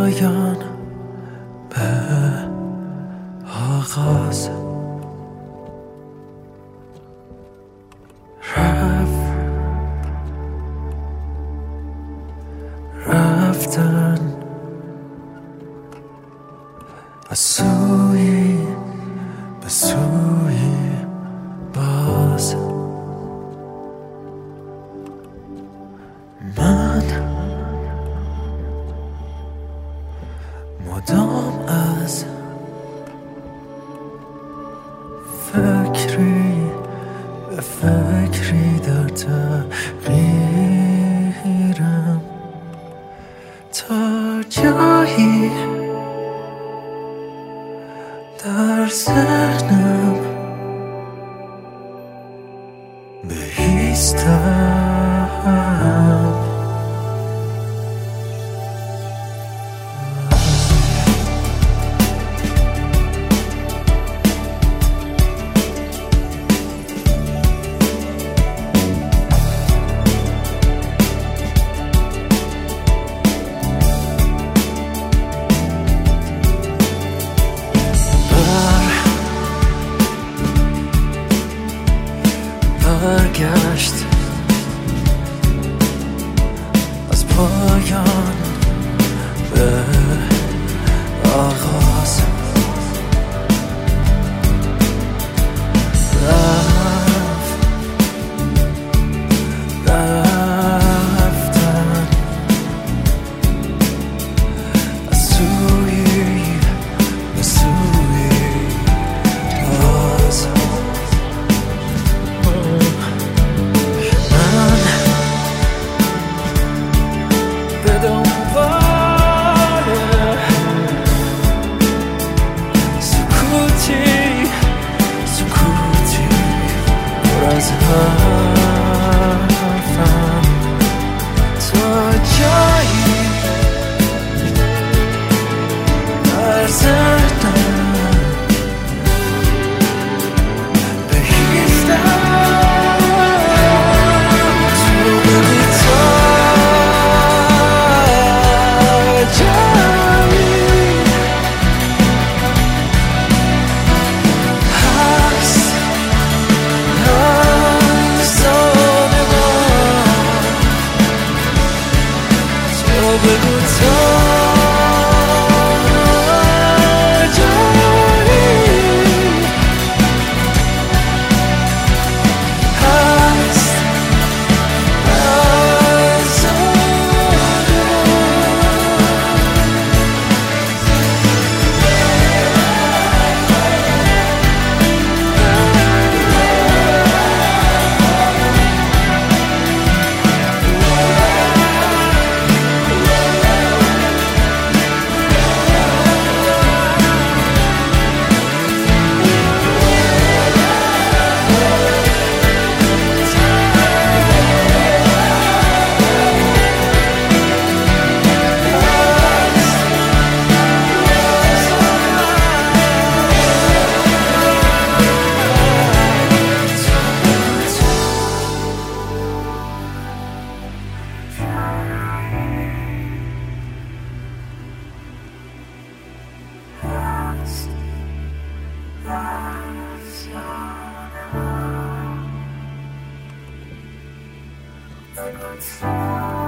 پایان به آغاز رفتن از سوی به سوی باز من مدام از فکری به فکری در تغییرم تا جایی در ذهنم بایستم برگشت از پایان به آغاز رفتن از سوی به سوی باز از حرفم تا جایی در ذهنم بایستم تو بگو تا جایی هست بگو تا جایی هست It's